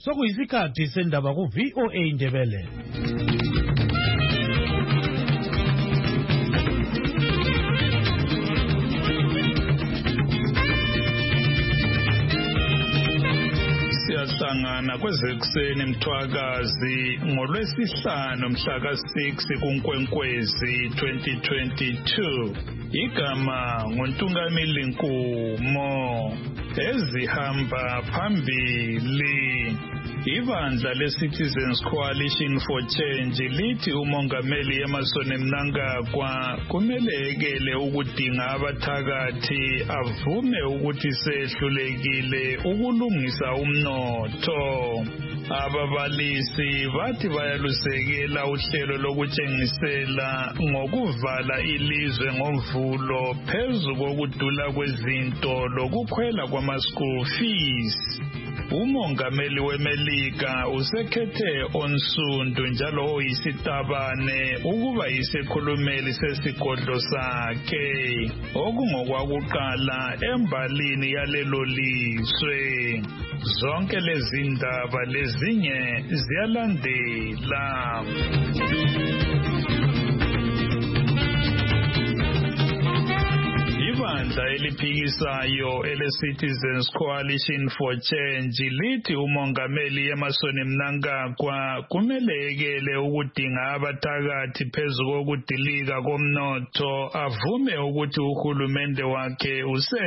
Sokuyisikhathi sendaba ku VOA Indebele. Siyahlangana kwezekuseni Mthwakazi ngolwesihlanu mhla ka-6 kuNkwenkwezi 2022. Igama nguNtungameli Nkumo. Ezihamba phambili. Ibandla leCitizens Coalition for Change lithi uMongameli Emmerson Mnangagwa kumele ekele ukudinga abathakathi avume ukuthi sehlulekile ukulungisa umnotho. Ababalisi bathi bayalusekela uhlelo lokutshengisela ngokuvala ilizwe ngomvulo phezu kokudula kwezinto lokukhwela kwama-school fees. Umongameli weMelika usekhethe onsundu njalo oyisitabane ukuba yisikhulumeli sesigodlo sakhe okungokwakuqala embalini yalelo lizwe. Zonke lezi ndaba lezinye ziyalandela. Ibandla eliphikisayo ele-Citizens Coalition for Change lithi uMongameli Emmerson Mnangagwa kumele ekele ukudinga abathakathi phezu kokudilika komnotho avume ukuthi uhulumende wakhe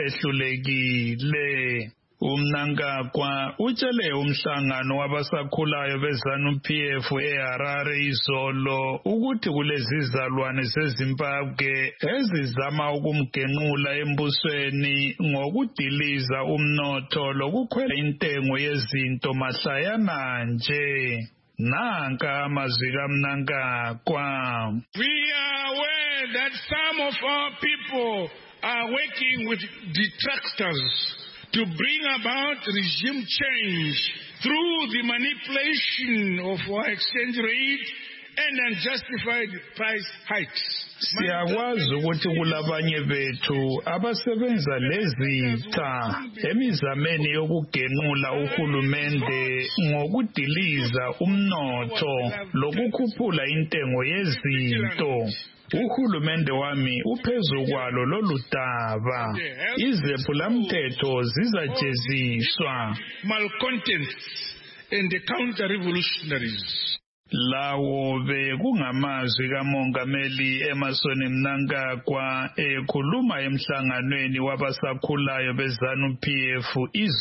usehlulekile. uMnangagwa utshele umhlangano wabasakhulayo beZANU-PF eHarare izolo ukuthi kulezi zalwane zeZimbabwe ezizama ukumgenqula embusweni ngokudiliza umnotho lokukhwela intengo yezinto mahlayana nje. Nanka amazwi kaMnangagwa. We are aware that some of our people are working with detractors to bring about regime change through the manipulation of our exchange rate and unjustified price hikes. Siyakwazi ukuthi kulabanye bethu abasebenza lezitha emizameni yokugenqula uhulumende ngokudiliza umnotho lokukhuphula intengo yezinto. Uhulumende wami uphezu kwalo lolu daba. Izephulamthetho zizajeziswa. Malcontents and the counter-revolutionaries. Lawo bekungamazwi kaMongameli Emmerson Mnangagwa ekhuluma emhlanganweni wabasakhulayo beZANU-PF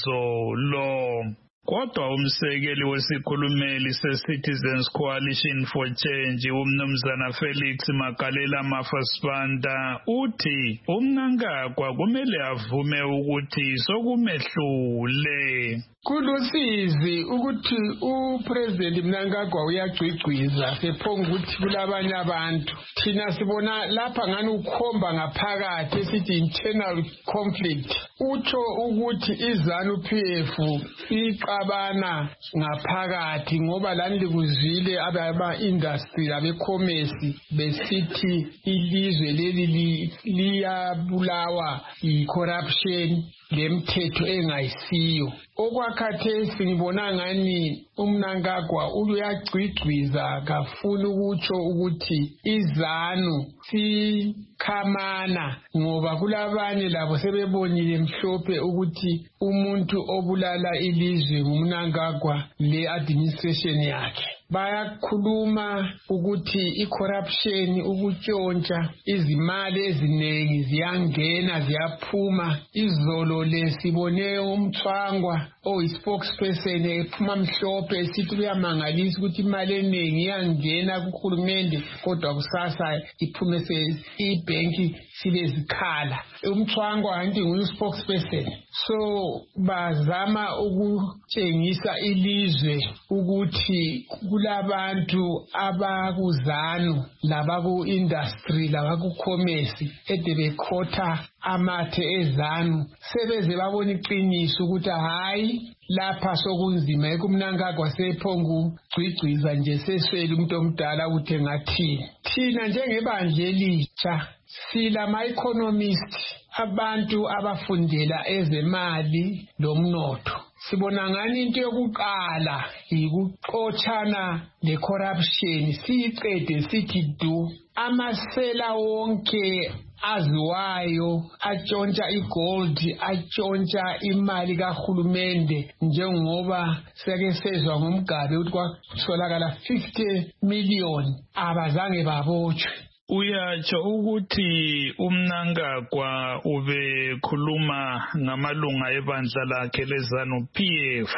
izolo. Kodwa umsekeli wesikhulumeli seCitizens Coalition for Change uMnumzana Felix Magalela Mafasibanda uthi uMnangagwa kumele avume ukuthi sokumehlule. Kulusizi ukuthi uPresident Mnangagwa uyagcigciza sephonga ukuthi kulabanye abantu. Thina sibona lapha ngani ukhomba ngaphakathi esithi internal conflict. Utsho ukuthi iZANU-PF iqabana ngaphakathi ngoba lani likuzwile aba-industry abe-commerce besithi ilizwe leli liyabulawa yi-corruption lemthetho engayisiyo. Okwakhathesi ngibona ngani uMnangagwa uyagcigciza kafuna ukutsho ukuthi iZANU sikhamana ngoba kulabanye labo sebebonile mhlophe ukuthi umuntu obulala ilizwe nguMnangagwa le-administration yakhe. Bayakhuluma ukuthi i-corruption, ukutshontsha, izimali eziningi ziyangena ziyaphuma. Izolo lesibone uMthwangwa oyi-spokesperson ephuma mhlophe esithi kuyamangalisa ukuthi imali eningi iyangena kuhulumende kodwa kusasa iphume ibhenki sibe zikhala. uMthwangwa anti nguyi-spokesperson. So bazama ukutshengisa ilizwe ukuthi kulabantu abakuZANU labaku-industry labaku-commerce ede bekhotha amathe eZANU sebeze babona iqiniso ukuthi hayi lapha sokunzima ekumNangagwa sephongu gcigciza nje seswele umuntu omdala ukuthi engathini. Thina njengebandla elitsha silama-economist abantu abafundela ezemali lomnotho. sibona ngani into yokuqala ikuxotshana le-corruption siyiqede sithi du amasela wonke aziwayo atshontsha igold atshontsha imali kahulumende njengoba seke sezwa ngomgabe ukuthi kwatholakala 50 million abazange babotshwe. Uyatsho ukuthi uMnangagwa ubekhuluma ngamalunga ebandla lakhe leZANU-PF,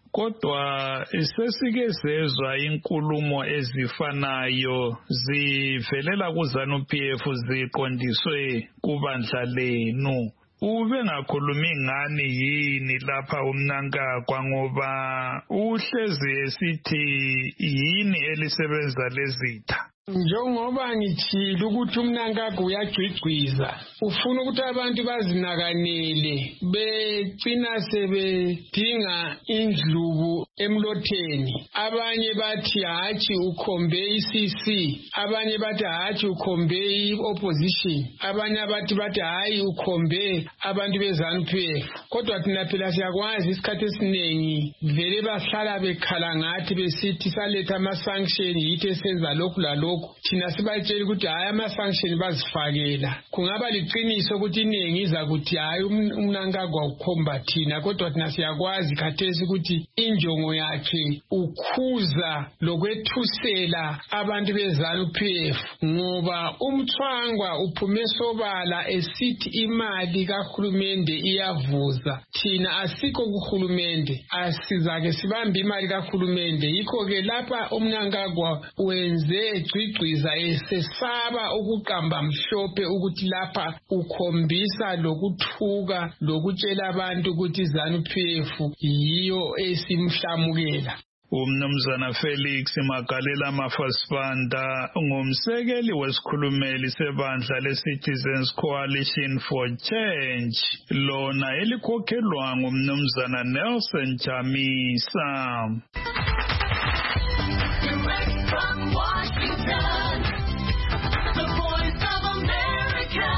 kodwa sesike sezwa inkulumo ezifanayo zivelela kuZANU-PF ziqondiswe kubandla lenu. Ubengakhulumi ngani yini lapha uMnangagwa ngoba uhlezi esithi yini elisebenza lezitha? Njengoba ngithile ukuthi uMnangagwa uyagcigciza ufuna ukuthi abantu bazinakanele becina sebedinga indlubu emlotheni. Abanye bathi hathi ukhombe iCC, abanye bathi hathi ukhombe iopposition, abanye bathi hayi ukhombe abantu beZANU-PF. Kodwa thina phela siyakwazi isikhathi esiningi vele bahlala bekhala ngathi besithi saletha ama-sanction yithi esenza lokhu lalokhu. Thina sibatshela ukuthi hayi ama-sanction bazifakela. Kungaba liqiniso ukuthi iningi iza kuthi hayi uMnangagwa ukhomba thina, kodwa thina siyakwazi khathesi ukuthi injongo yakhe ukhuza lokwethusela abantu beZANU-PF ngoba umthwangwa uphume sobala esithi imali kahulumende iyavuza. Thina asikho kuhulumende, asizake sibambe imali kahulumende. Yikho-ke lapha uMnangagwa wenze gcigciza esesaba ukuqamba mhlophe ukuthi lapha ukhombisa lokuthuka lokutshela abantu ukuthi ZANU-PF yiyo esimhlamukela. Umnumzana Felix Magalela Mafasibanda ngumsekeli wesikhulumeli sebandla le-Citizens Coalition for Change, lona elikhokhelwa ngumnumzana Nelson Chamisa. Direct from Washington, the Voice of America,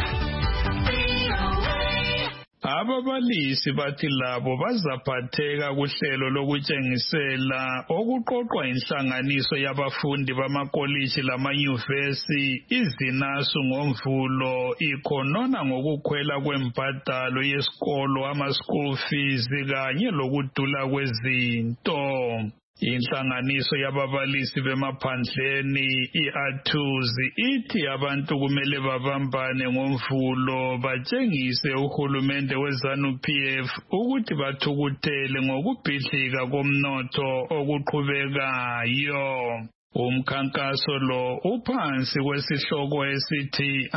VOA. Ababalisi bathi labo bazaphatheka kuhlelo lokutshengisela okuqoqwa inhlanganiso yabafundi bamakoliji lamanyuvesi izinasu ngomvulo ikhonona ngokukhwela kwembadalo yesikolo ama-school fees kanye lokudula kwezinto. Inhlanganiso yababalisi bemaphandleni iAthuzi ithi abantu kumele babambane ngomvulo batshengise uhulumende weZANU-PF ukuthi bathukuthele ngokubhidlika komnotho okuqhubekayo. Umkhankaso lo uphansi kwesihloko esithi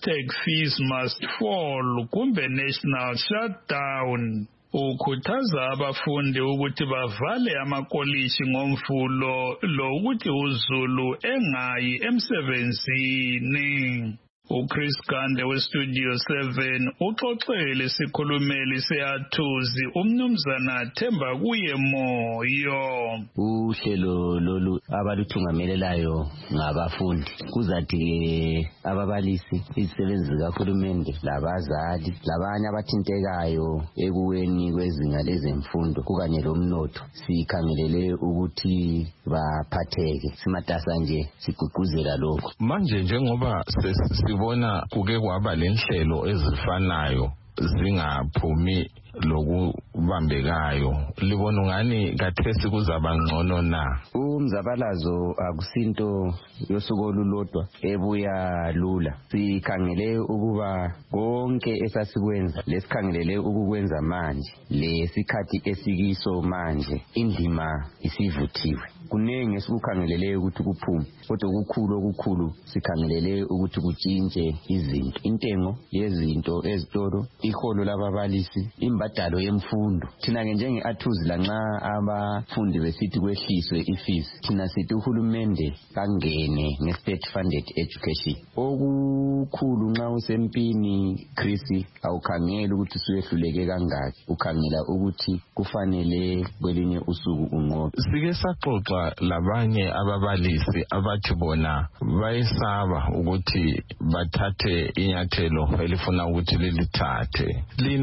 #FeesMustFall kumbe National Shutdown. Ukhuthaza abafundi ukuthi bavale amakoliji ngomvulo lokuthi uZulu engayi emsebenzini. uChris Gande weStudio 7 uxoxele isikhulumeli seAthuzi umnumzana Themba kuye moyo. Uhlelo lolu abaluthungamelelayo ngabafundi kuzathi ababalisi izisebenzi zikahulumende labazali labanye abathintekayo ekuweni kwezinga lezemfundo kukanye lomnotho sikhangelele ukuthi baphatheke simatasa nje sigqugquzela lokho. Manje njengoba sibona kuke kwaba lenhlelo ezifanayo zingaphumi lokubambekayo, libona ngani kathesi kuzaba ngcono na? Umzabalazo akusinto yosuku olulodwa ebuya lula. Sikhangele ukuba konke esasikwenza lesikhangelele ukukwenza manje lesikhathi esikiso manje indima isivuthiwe. Kunenge esikukhangelele ukuthi kuphume kodwa okukhulu sikhangelele ukuthi kutshintshe izinto. Intengo yezinto ezitolo, iholo lababalisi, imbadalo yemfundo. Thina ke njenge-Athuzi lanxa abafundi besithi kwehliswe ifees, thina sithi uhulumende kangene nge-state funded education. Okukhulu nxa usempini Chris awukhangela ukuthi suyehluleke kangaki, ukhangela ukuthi kufanele kwelinye usuku unqobe. Sike saxoxa labanye ababalisi abathi bona bayesaba ukuthi bathathe inyathelo elifuna ukuthi lilithathe. Lina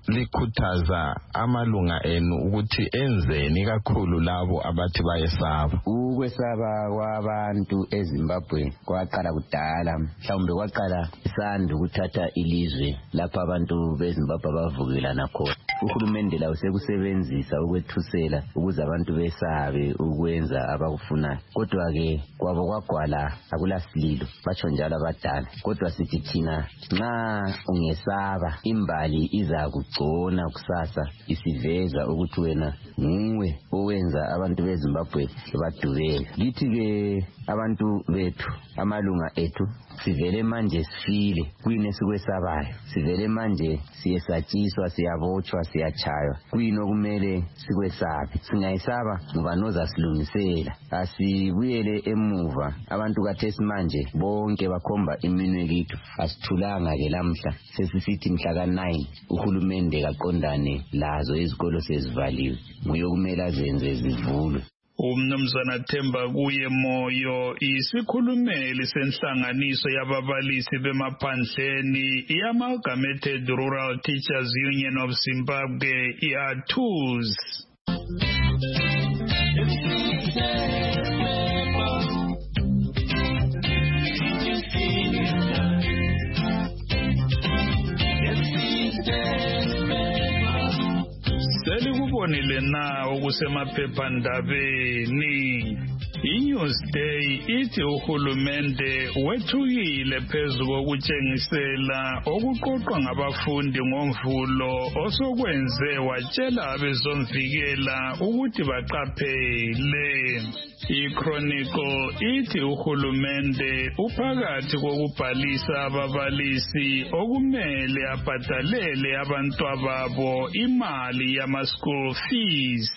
likhuthaza amalunga enu ukuthi enzeni kakhulu labo abathi bayesaba? Ukwesaba kwabantu eZimbabwe kwaqala kudala, mhlawumbe kwaqala isanda ukuthatha ilizwe lapha abantu beZimbabwe bavukelana khona. Uhulumende lawo sekusebenzisa ukwethusela ukuze abantu besabe ukwenza abakufunayo. Kodwa ke kwabo kwagwala akulasililo, batsho njalo abadala. Kodwa sithi thina nxa ungesaba imbali iza kugcona kusasa isiveza ukuthi wena nguwe owenza abantu beZimbabwe badubeke. Lithi ke abantu bethu, amalunga ethu, sivele manje sifile kuyini esikwesabayo, sivele manje siyesatshiswa, siyabotshwa, siyachaywa. Kuyini okumele sikwesabe? Singayisaba ngoba nozasilungisela. Asibuyele emuva. Abantu kathesi manje bonke bakhomba iminwe kithu. Asithulanga ke lamhla sesisithi mhla ka9 uhulumende kaqondane lazo izikolo sezivaliwe, nguye okumele azenze zivulwe. Umnumzana Themba kuye Moyo isikhulumeli senhlanganiso yababalisi bemaphandleni i-Amalgamated Rural Teachers Union of Zimbabwe, i-ATUZ. Selikubonile na okusemaphephandabeni. iNewsday ithi uhulumende wethukile phezu kokutshengisela okuqoqwa ngabafundi ngomvulo osokwenze watshela abezomvikela ukuthi baqaphele. iChronicle ithi uhulumende uphakathi kokubhalisa ababalisi okumele abhadalele abantwababo imali yama-school fees.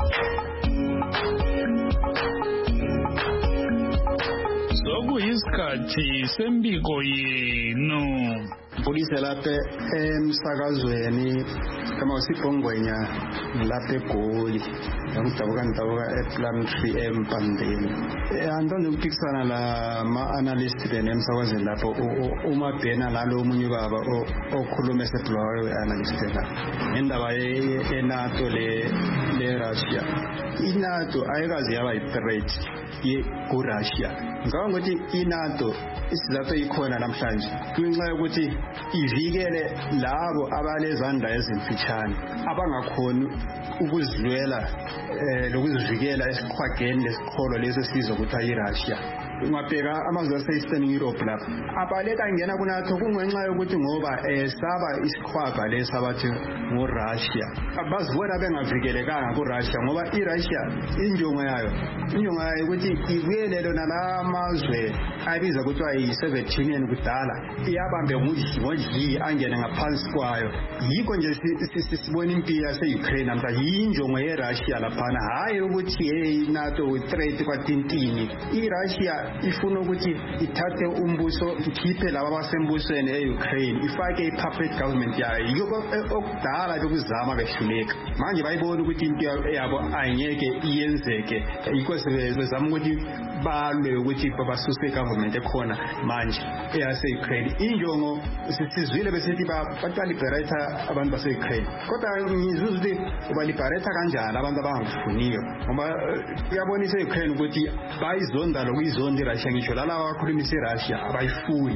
Sokuyisikhathi sembiko yenu. Polisi lapha emsakazweni kaMasipongwenya lapha eGoli yakudabuka ePlumtree eMpandeni. Antonde ukuphikisana la ma-analyst benemsakazweni lapho uma bhena nalo omunye baba okhuluma esebulawayo analyst la indaba yeNATO le Russia. iNATO ayikazi yaba yi-threat ku-Russia. Ngicabanga ukuthi iNATO isizathu ikhona namhlanje kunxa yokuthi ivikele labo abalezandla ezimfitshane abangakhoni ukuzilwela lokuzivikela esiqhwageni lesiqholo leso sizwe kuthiwa yiRussia. Ungabheka amazwe ase-Eastern Europe lapha abaleka ingena kuNATO kungenxa yokuthi ngoba saba isiqhwaga lesi abathi nguRussia. Bazibona bengavikelekanga kuRussia ngoba iRussia injongo yayo ukuthi ibuyele lona la mazwe abiza kuthiwa yi-Soviet Union kudala iyabambe ngodli angene ngaphansi kwayo. Yikho nje sibona impi yase-Ukraine namhla yinjongo yeRussia laphana, hhayi ukuthi iNATO threat kwatintini. iRussia ifuna ukuthi ithathe umbuso ikhiphe laba abasembusweni e-Ukraine ifake i-puppet government yayo. Yikho okudala bekuzama behluleka. Manje bayibona ukuthi into yabo ayingeke iyenzeke. Yikho sebezama ukuthi balwe ukuthi babasuse i-government ekhona manje eyase-Ukraine. Injongo sizwile besithi baliberate abantu base-Ukraine, kodwa ngizwe ukuthi ubaliberate kanjani abantu abangakufuniyo ngoba kuyabonisa i-Ukraine ukuthi bayizonda lokuyizonda iRussia. Ngisho lala abakhulumisa iRussia abayifuni.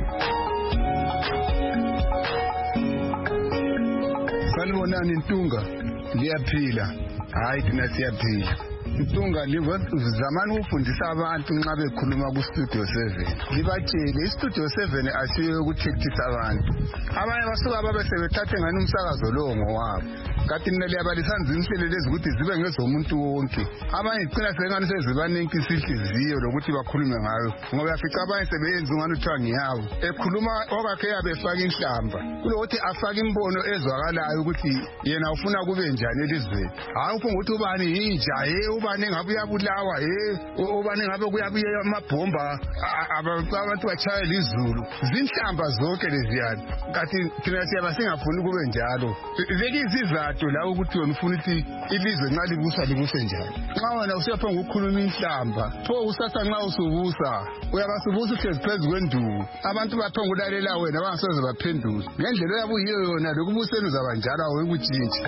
Sanibonani Ntunga, liyaphila? Hayi thina siyaphila. Ntunga zamani ufundisa abantu nxa bekhuluma ku-Studio 7 libatshele i-Studio 7 asiyo ukuthethisa abantu. Abanye basuka babe sebethathe ngani umsakazo lowo ngowabo, kanti nina liyabalisana inhlelo lezi ukuthi zibe ngezomuntu wonke. Abanye igcina sengani sezibanenkisa inhliziyo lokuthi bakhulume ngayo ngoba yafica abanye sebeyenza ungani uthiwa ngiyabo, ekhuluma okakhe yabe efaka inhlamba kulokuthi afake imbono ezwakalayo ukuthi yena ufuna kube njani elizweni. Hayi ufunga ukuthi ubani yinja ubani ngabe uyabulawa ubani ngabe kuyabuye amabhomba abantu bachayela izulu. Zinhlamba zonke leziyana, kanti thina siyaba singafuni kube njalo. Vele izizathu umshado la ukuthi wena ufuna ukuthi ilizwe nxa libuse njani. Nxa wena usiyaphanga ukukhuluma inhlamba, pho usasa nxa usubusa uyabasubusa uhlezi phezu kwenduku. Abantu baphanga ukulalela wena bangasoze baphendule. Ngendlela yabo yiyo yona lokubuseni uzaba njalo awuyikutshintsha.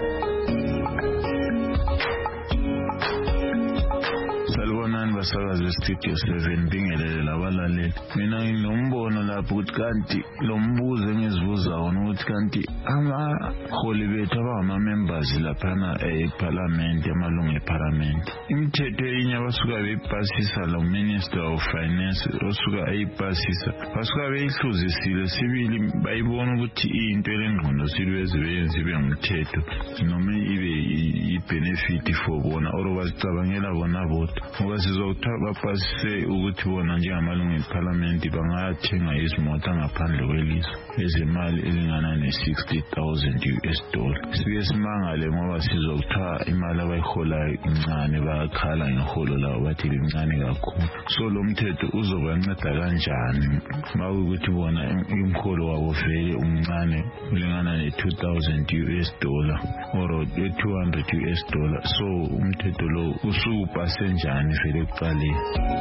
Salibonani basakazi bestudio 7 bingelele labalaleli. Mina nginombono lapho ukuthi kanti lo mbuzo engizibuza wona ukuthi kanti abaholi bethu abangama-members laphana eParliament, amalungu eParliament, imithetho eyinye abasuka beyipasisa lo Minister of Finance osuka eyipasisa basuka beyihluzisile sibili bayibona ukuthi into elengqondo silwezi beyenza ibe ngumthetho noma ibe i-benefit for bona or bazicabangela bona bodwa. Ngoba sizokuthiwa bapasise ukuthi bona njengamalungu eParliament bangathenga izimoto ngaphandle kwelizwe ezimali elingana ne$60,000. Sike simangale ngoba sizokuthiwa imali abayiholayo incane, bayakhala ngeholo lawo bathi lincane kakhulu. So lo mthetho uzobanceda kanjani makuthi bona imholo wabo vele umncane ulingana ne$2,000 or $200. So umthetho lo usupase njani vele kuqaleni?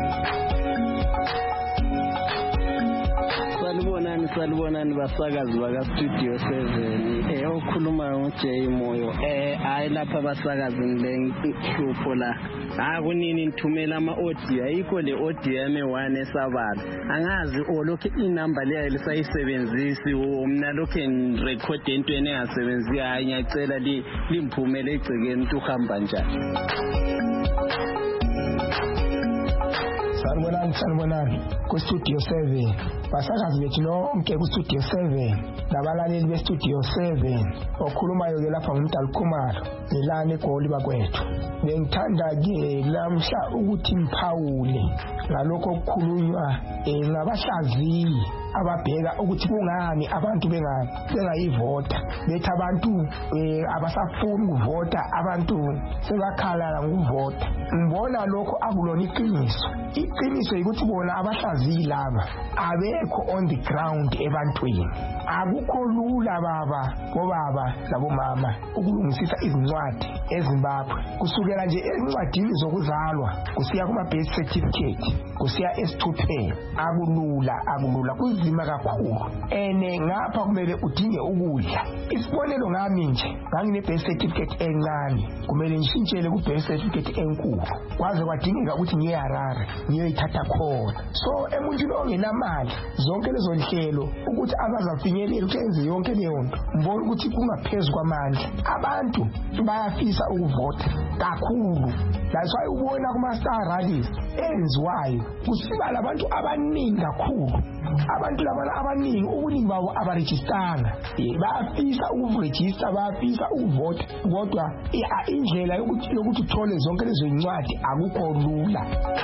Salibonani basakazi baka Studio 7 okhuluma uJay Moyo. Hayi lapha basakazi ngilenhlupho la. Akunini nithumela ama-audio ayikho le audio yami 1 esabala. Angazi olokho inamba leyo lisayisebenzisi mina lokho ngirecord into engasebenzi. Hayi ngiyacela limphumele egcekeni ukuthi uhamba njani. Salibonani ku Studio 7 basakazi bethu lonke ku Studio 7 nabalaleli be Studio 7 okhulumayo ke lapha ngumdali Khumalo nilana eGoli bakwethu. Bengithanda ke lamhla ukuthi mphawule ngalokho okukhulunywa ngabahlaziyi ababheka ukuthi kungani abantu bengayivota, bethi abantu abasafuni ukuvota, abantu sebakhala ngokuvota. Ngibona lokho akulona iqiniso. Iqiniso ukuthi bona abahlaziyi laba abekho on the ground ebantwini. Akukho lula bobaba labomama ukulungisisa izincwadi eZimbabwe kusukela nje ezincwadini zokuzalwa kusiya kuma birth certificate kusiya esithupeni. Akulula kunzima kakhulu. Ngapha kumele udinge ukudla. Isibonelo ngami nje ngangine birth certificate encane kumele ngishintshele ku birth certificate enkulu kwaze kwadingeka ukuthi ngiye eHarare ngiyoyithatha khona. So emuntwini ongenamali zonke lezo nhlelo ukuthi abazafinyelela ukwenza yonke leyo nto mbona ukuthi kungaphezulu kwamandla. Abantu bayafisa ukuvota kakhulu. That's why ubona kuma star rallies enziwayo kusibala abantu abaningi kakhulu. Abantu labana abaningi ubuningi babo abarejistanga. Bayafisa ukuregister, bayafisa ukuvota kodwa indlela yokuthi uthole zonke lezo incwadi akukho lula.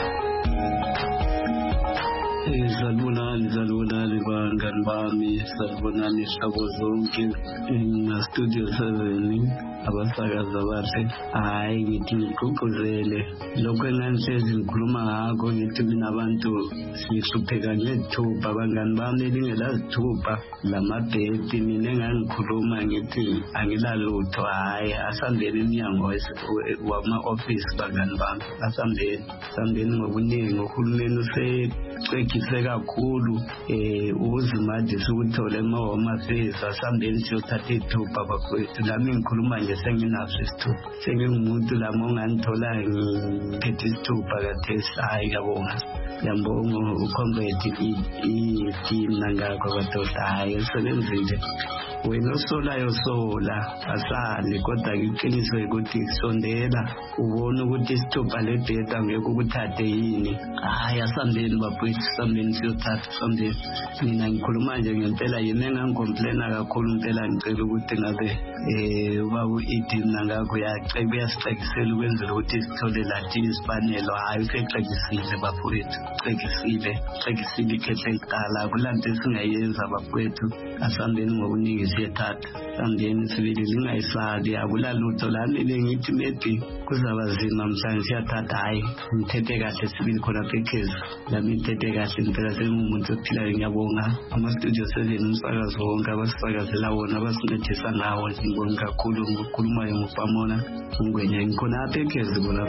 Salibonani bangani bami, salibonani hlabo zonke na Studio 7 abasakazi abahle. Hayi ngithi ngigqugquzele lokho enganihlezi ngikhuluma ngakho ngithi mina abantu sihlupheka ngezithupha abangani bami elingelazithupha lamabheti mina engangikhuluma ngithi angilalutho. Hayi asambeni emnyango wama-office bangani bami, asambeni ngobuningi. Uhulumeni useqekise kakhulu ukuzimadisa ukuthole ema-home affairs. Asambeni siyothatha ithupha bakwethu. Nami ngikhuluma nje senginaso isithupha, sengingumuntu lami ongangithola ngiphethe isithupha kathesi. Hayi ngiyabonga ucomrade i-team nangakho abadoda. Hayi esebenzile wena osolayo sola asali kodwa iqiniso ukuthi sondela ubone ukuthi isithupha lebheta ngeke ukuthathe yini. Hayi asambeni bafowethu, asambeni siyothatha, asambeni. Mina ngikhuluma nje ngempela yena engangicomplaina kakhulu impela. Ngicela ukuthi ngabe ubaba i-team nangakho uyasixekisela ukwenzela ukuthi sithole lathi isipanelo. Hayi usexekisile bafowethu, xekisile ikhehle iqala kulanto esingayenza bafowethu. Asambeni ngokuningi siyethatha sandeni sibili zingayisali akulalutho lami bengithi maybe kuzaba zima mhlanje siyathatha hayi ngithethe kahle sibili khona phekhezi lami ngithethe kahle impela sengumuntu ophilayo ngiyabonga ama-Studio 7 umsakazo wonke abasisakazela wona abasincedisa ngawo ngibonga kakhulu ngokukhulumayo ngopamona ungwenya ngikhona phekhezi bona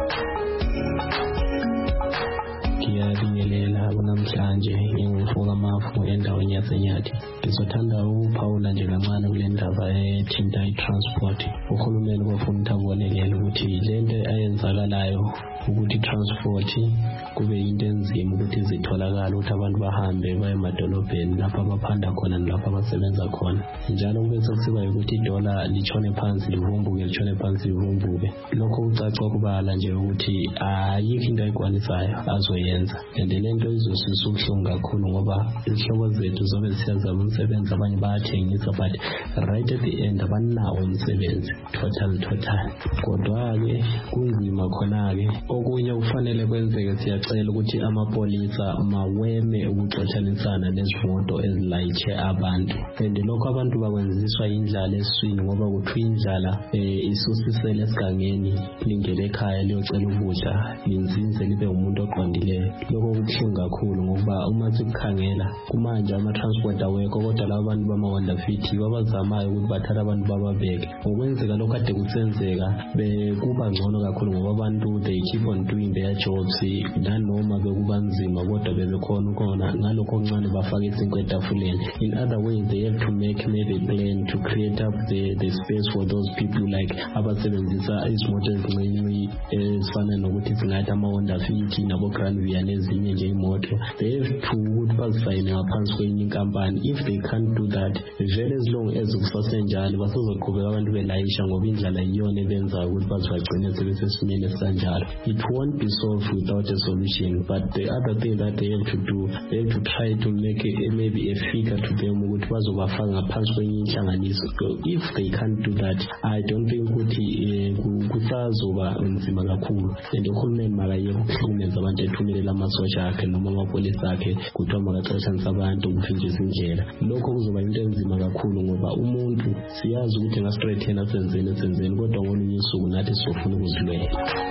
ngiyabingelela namhlanje nginguvuka mafu endaweni yaseNyathi. Ngizothanda ukuphawula nje kancane kule ndaba ethinta i-transport. Uhulumeni bafuna ukuthi abonelele ukuthi le nto ayenzakalayo ukuthi transport kube into enzima ukuthi zitholakala ukuthi abantu bahambe baye emadolobheni lapha abaphanda khona nalapha abasebenza khona. Njalo kube sekusiba ukuthi idola litshone phansi livumbuke litshone phansi livumbuke. Lokho kucaca kubala nje ukuthi ayikho into ayikwanisayo azoyenza. And le nto izosisa ubuhlungu kakhulu ngoba izihlobo zethu zobe siyazama umsebenzi abanye bayathengisa but right at the end abanawo umsebenzi total. Kodwa-ke kunzima khona-ke. Okunye kufanele kwenzeke siyacela ukuthi amapolisa maweme ukuxotshanisana nezimoto ezilayitshe abantu. And lokho abantu bakwenziswa indlala eswini ngoba kuthiwa indlala isusisele esigangeni lingele ekhaya liyocela ukudla linzinze libe umuntu oqondileyo. Lokho kubuhlungu kakhulu ngoba uma sikukhangela kumanje ama-transport awekho kodwa laba bantu bama-Honda Fit babazamayo ukuthi bathathe abantu bababeke. Ngokwenzeka lokho kade kusenzeka bekuba ngcono kakhulu ngoba abantu they keep on doing their jobs nanoma bekuba nzima kodwa bebekhona ukona ngalokho okuncane bafake izinto etafuleni. In other ways they have to make maybe a plan to create up the space for those people like abasebenzisa izimoto ezincane ezifana nokuthi singathi ama-Honda Fit nabo-Grand Via nezinye nje imoto. They have to ukuthi bazifayine ngaphansi kwenye inkampani. If they can't do that, vele as long as kusasenjalo basezoqhubeka abantu belayisha ngoba indlala iyona ebenza ukuthi bazibagcine sebesesimeni esisanjalo. It won't be solved without a solution, but the other thing that they have to do, they have to try to make maybe a figure to them ukuthi bazobafaka ngaphansi kwenye inhlanganiso. If they can't do that, I don't think ukuthi kusazoba nzima kakhulu. And uhulumeni makayeke ukuhlukumeza abantu ethumelele amasosha akhe noma amapolisa akhe kuthiwa makaxotshanisa abantu kuvinjisa indlela. Lokho kuzoba into enzima kakhulu ngoba umuntu siyazi ukuthi nga-straight yena senzeni kodwa ngolunye usuku nathi sofuna ukuzilwela.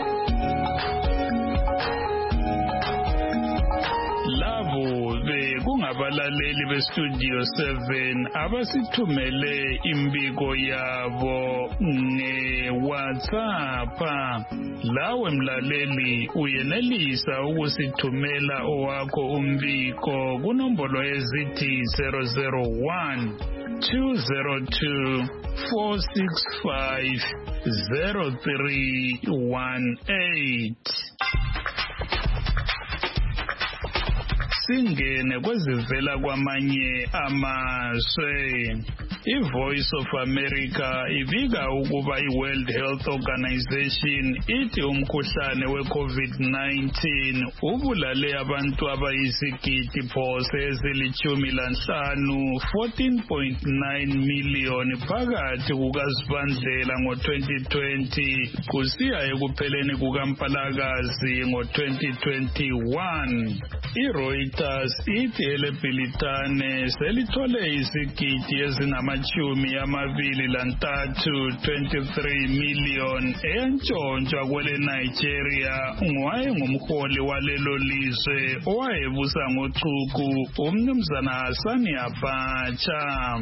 Labo kungabalaleli beStudio 7 abasithumele imbiko yabo nge-WhatsApp. Lawe mlaleli uyenelisa ukusithumela owakho umbiko kunombolo ezithi 001 202 465 0318. Singene kwezivela kwamanye amazwe. I-Voice of America ibika ukuba i-World Health Organization ithi umkhuhlane we-COVID-19 ubulale abantu abayisigidi phose ezili-15, 14.9 miliyoni phakathi kukaZibandlela ngo-2020 kusiya ekupheleni kukaMpalakazi ngo-2021. I-Reuters ithi elebhilitane selithole isigidi ezingama-23 miliyoni eyantshontshwa kwele Nigeria ngumholi walelo lizwe owayebusa ngochuku uMnumzana Hassani Abacha.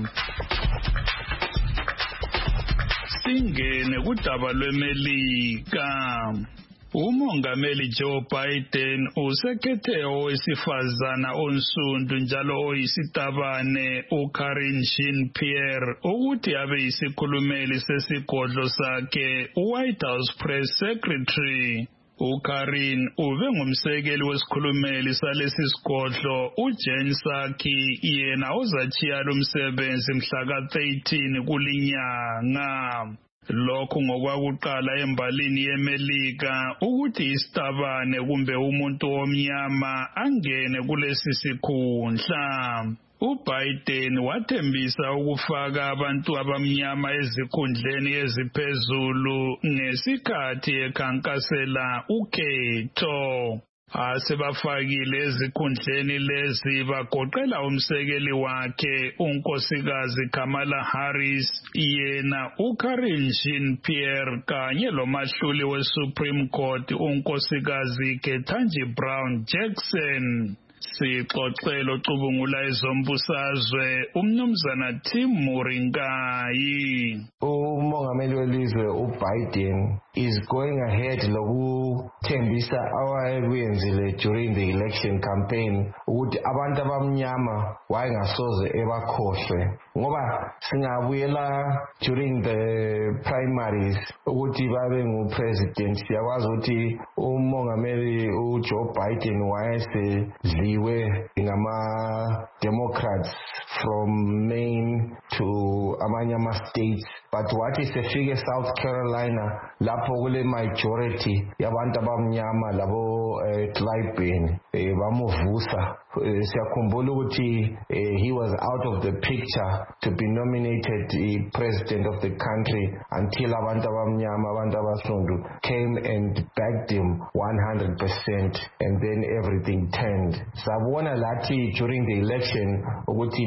Singene kudaba lweMelika. Umongameli Joe Biden usekhethe owesifazana onsundu njalo oyisitabane uKarine Jean-Pierre ukuthi abe yisikhulumeli sesigodlo sakhe uWhite House Press Secretary. uKarine ube ngumsekeli wesikhulumeli salesi sigodlo uJen Psaki yena ozachiya lo msebenzi mhla ka-13 kulinyanga. Lokhu ngokwakuqala embalini yeMelika ukuthi isitabane kumbe umuntu omnyama angene kulesi sikhundla. uBiden wathembisa ukufaka abantu abamnyama ezikhundleni eziphezulu ngesikhathi ekhankasela ukhetho. asebafakile ezikhundleni lezi bagoqela umsekeli wakhe unkosikazi Kamala Harris, yena uKarine Jean-Pierre kanye lomahluli weSupreme Court unkosikazi Ketanji Brown Jackson. Sixoxelo cubungula ezombusazwe umnumzana Tim Muringayi. Umongameli welizwe uBiden is going ahead lokuthembisa awayekuyenzile during the election campaign ukuthi abantu abamnyama wayengasoze ebakhohlwe, ngoba singabuyela during the primaries ukuthi babe ngupresident siyakwazi ukuthi umongameli uJoe Biden wayesedliwe ngama-Democrats from Maine to amanye ama-states, but wathi sefike South Carolina lapho kule majority yabantu abamnyama labo tribal bamuvusa. Siyakhumbula ukuthi he was out of the picture to be nominated president of the country until abantu abamnyama abantu abasundu came and backed him 100%, and then everything turned. Sabona lathi during the election ukuthi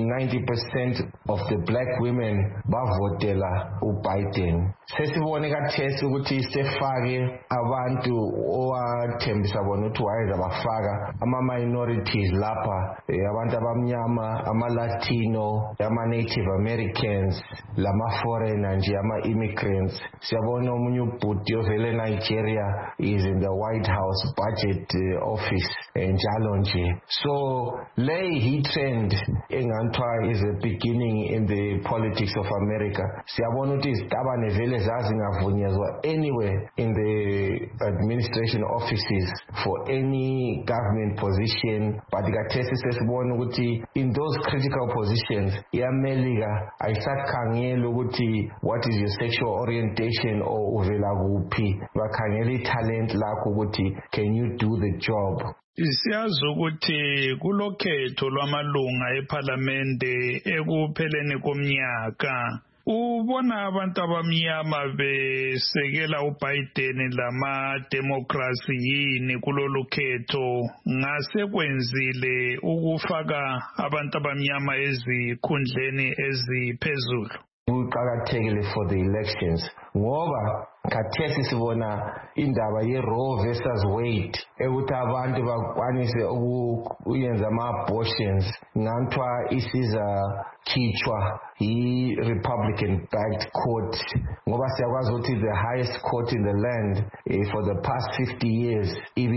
90% of the black women bavotela uBiden. Sesibone kathesi ukuthi sefake abantu owathembisa bona ukuthi wayezabafaka ama-minorities lapha, abantu abamnyama, ama-Latino, ama-Native Americans, lama-foreigner nje, ama-immigrants. Siyabona omunye ubhuti ovele Nigeria is in the White House budget office njalo nje. So le trend enganthwa is a beginning in the politics of America. Siyabona ukuthi izitabane vele zazingavunyezwa anywhere in the administration offices for any government position, but kathesi sesibona ukuthi in those critical positions iAmelika ayisakhangela ukuthi what is your sexual orientation or uvela kuphi, bakhangela italent lakho ukuthi can you do the job. Siyazi ukuthi kulokhetho lwamalunga eParliamente ekupheleni komnyaka. Ubona abantu abamnyama besekela uBiden lama-Democrats yini kulolu khetho ngase kwenzile ukufaka abantu abamnyama ezikhundleni eziphezulu? Kuqakathekile for the elections ngoba khathesi sibona indaba ye-Roe versus Wade ukuthi abantu bakwanise ukuyenza ama-abortions nganthwa isiza khitshwa i-Republican-backed court, ngoba siyakwazi ukuthi the highest court in the land for the past 50 years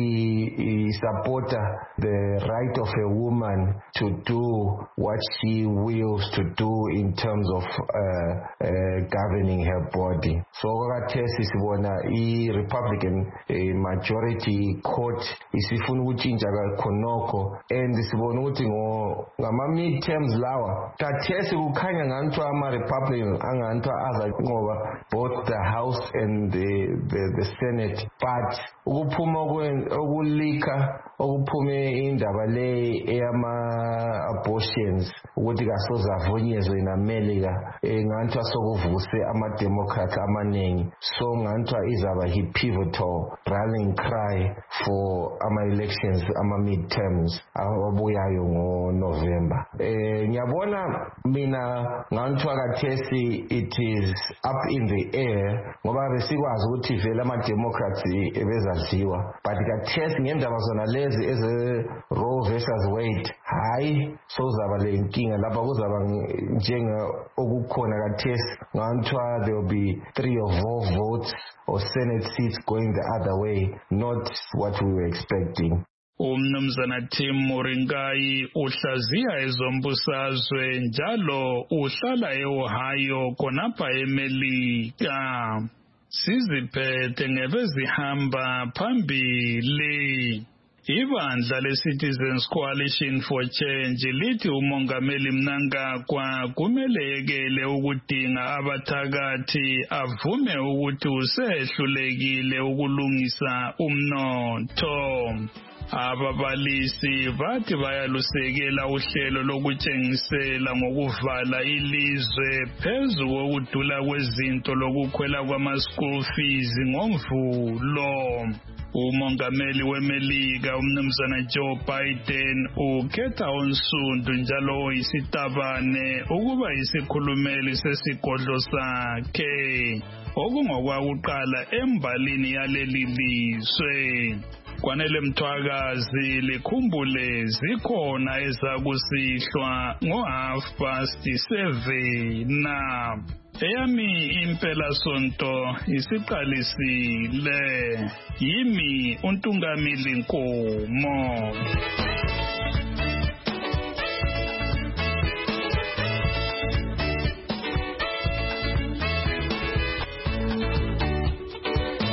supporta the right of a woman to do what she wills to do in terms of governing her body. So kathesi sibona i-Republican majority court isifuna ukutshintsha khonokho, and sibona ukuthi ngama-midterms lawa kathesi kukhanya nganthwa ama-Republican anganthwa azanqoba both the House and the Senate, but ukuphuma okulika okuphume indaba le eyama-abortions ukuthi kasoze avunyezwe eAmelika nganthwa sokuvuse ama-Democrats amaningi, so nganthwa izaba pivotal rallying cry for ama-elections, ama-midterms ababuyayo ngoNovember. Ngiyabona mina nganthwa kathesi it is up in the air ngoba besikwazi ukuthi vele ama-Democrats ebezadliwa, but kathesi ngendaba zona lezi eze-Roe versus Wade hayi sozaba le nkinga lapha kuzaba njenga okukhona kathesi nganthwa there will be 3 or 4 votes or Senate seats going the other way, not what we were expecting. Umnumzana Tim Muringayi uhlaziya ezombusazwe njalo uhlala eOhio khonapha eMelika. Siziphethe ngebezihamba phambili. Ibandla le-Citizens Coalition for Change lithi umongameli Mnangagwa kumelekele ukudinga abathakathi avume ukuthi usehlulekile ukulungisa umnotho. Ababalisi bathi bayalusekela uhlelo lokutshengisela ngokuvala ilizwe phezu kokudula kwezinto lokukhwela kwama-school fees ngoMvulo. Umongameli weMelika umnumzana Joe Biden ukhetha uNsundu njalo isitabane ukuba isikhulumeli sesigodlo sakhe okungokwakuqala embalini yaleli lizwe. Kwanele Mthwakazi likhumbule zikhona ezakusihlwa ngo7:30. Eyami impela sonto isiqalisile. Yimi uNtungamili Nkomo.